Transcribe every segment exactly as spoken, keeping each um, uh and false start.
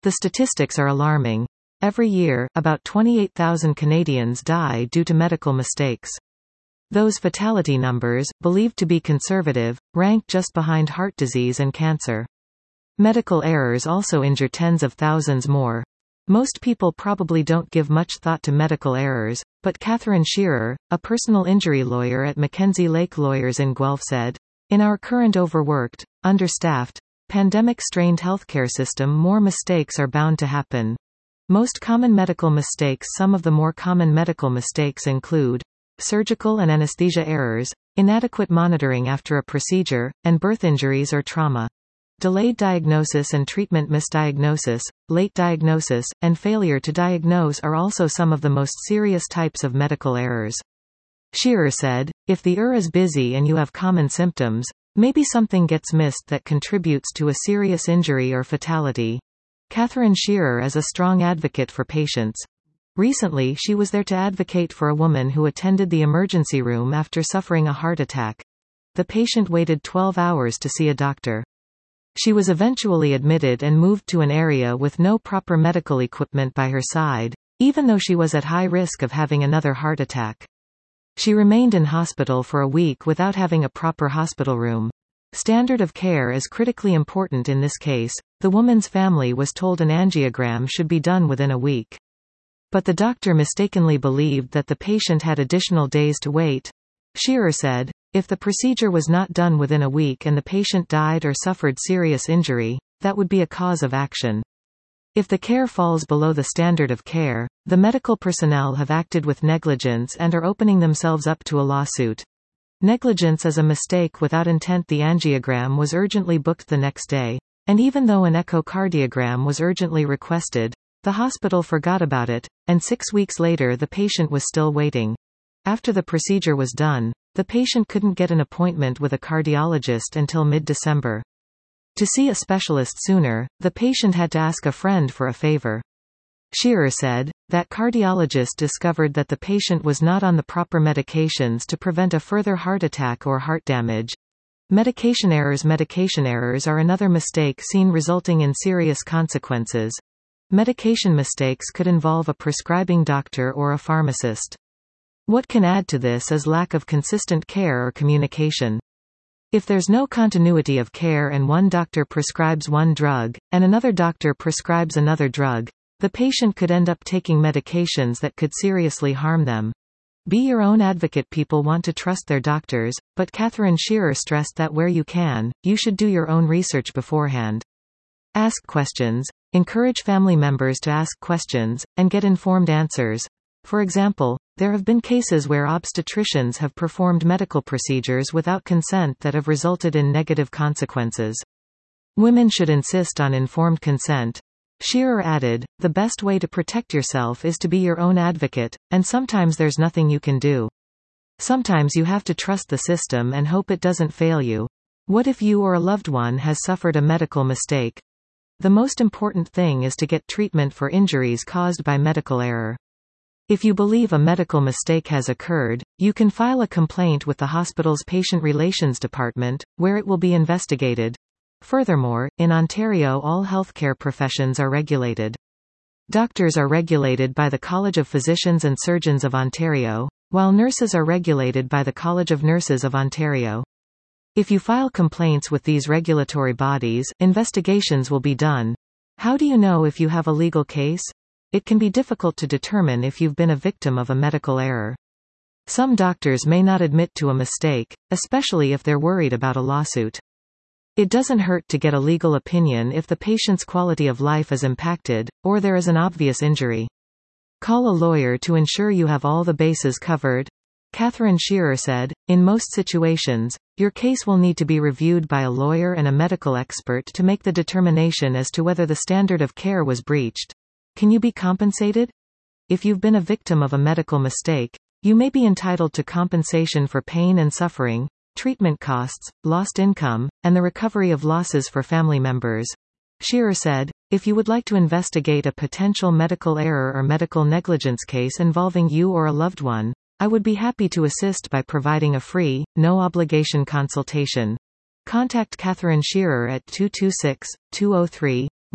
The statistics are alarming. Every year, about twenty-eight thousand Canadians die due to medical mistakes. Those fatality numbers, believed to be conservative, rank just behind heart disease and cancer. Medical errors also injure tens of thousands more. Most people probably don't give much thought to medical errors, but Catherine Shearer, a personal injury lawyer at Mackenzie Lake Lawyers in Guelph said, "In our current overworked, understaffed, pandemic-strained healthcare system, more mistakes are bound to happen. Most common medical mistakes Some of the more common medical mistakes include surgical and anesthesia errors, inadequate monitoring after a procedure, and birth injuries or trauma. Delayed diagnosis and treatment, misdiagnosis, late diagnosis, and failure to diagnose are also some of the most serious types of medical errors." Shearer said, "If the E R is busy and you have common symptoms, maybe something gets missed that contributes to a serious injury or fatality." Catherine Shearer is a strong advocate for patients. Recently she was there to advocate for a woman who attended the emergency room after suffering a heart attack. The patient waited twelve hours to see a doctor. She was eventually admitted and moved to an area with no proper medical equipment by her side, even though she was at high risk of having another heart attack. She remained in hospital for a week without having a proper hospital room. Standard of care is critically important in this case. The woman's family was told an angiogram should be done within a week. But the doctor mistakenly believed that the patient had additional days to wait. Shearer said, "If the procedure was not done within a week and the patient died or suffered serious injury, that would be a cause of action. If the care falls below the standard of care, the medical personnel have acted with negligence and are opening themselves up to a lawsuit. Negligence is a mistake without intent." The angiogram was urgently booked the next day, and even though an echocardiogram was urgently requested, the hospital forgot about it, and six weeks later the patient was still waiting. After the procedure was done, the patient couldn't get an appointment with a cardiologist until mid-December. To see a specialist sooner, the patient had to ask a friend for a favor. Shearer said, that cardiologist discovered that the patient was not on the proper medications to prevent a further heart attack or heart damage. Medication errors Medication errors are another mistake seen resulting in serious consequences. Medication mistakes could involve a prescribing doctor or a pharmacist. What can add to this is lack of consistent care or communication. If there's no continuity of care and one doctor prescribes one drug, and another doctor prescribes another drug, the patient could end up taking medications that could seriously harm them. Be your own advocate. People want to trust their doctors, but Catherine Shearer stressed that where you can, you should do your own research beforehand. Ask questions. Encourage family members to ask questions, and get informed answers. For example, there have been cases where obstetricians have performed medical procedures without consent that have resulted in negative consequences. Women should insist on informed consent. Shearer added, "The best way to protect yourself is to be your own advocate, and sometimes there's nothing you can do. Sometimes you have to trust the system and hope it doesn't fail you. What if you or a loved one has suffered a medical mistake? The most important thing is to get treatment for injuries caused by medical error. If you believe a medical mistake has occurred, you can file a complaint with the hospital's Patient Relations Department, where it will be investigated." Furthermore, in Ontario all healthcare professions are regulated. Doctors are regulated by the College of Physicians and Surgeons of Ontario, while nurses are regulated by the College of Nurses of Ontario. If you file complaints with these regulatory bodies, investigations will be done. How do you know if you have a legal case? It can be difficult to determine if you've been a victim of a medical error. Some doctors may not admit to a mistake, especially if they're worried about a lawsuit. It doesn't hurt to get a legal opinion if the patient's quality of life is impacted, or there is an obvious injury. Call a lawyer to ensure you have all the bases covered. Catherine Shearer said, "In most situations, your case will need to be reviewed by a lawyer and a medical expert to make the determination as to whether the standard of care was breached. Can you be compensated? If you've been a victim of a medical mistake, you may be entitled to compensation for pain and suffering, treatment costs, lost income, and the recovery of losses for family members." Shearer said, "If you would like to investigate a potential medical error or medical negligence case involving you or a loved one, I would be happy to assist by providing a free, no-obligation consultation. Contact Catherine Shearer at two two six, two zero three,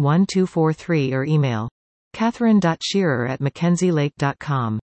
one two four three or email catherine dot shearer at mackenzie lake dot com.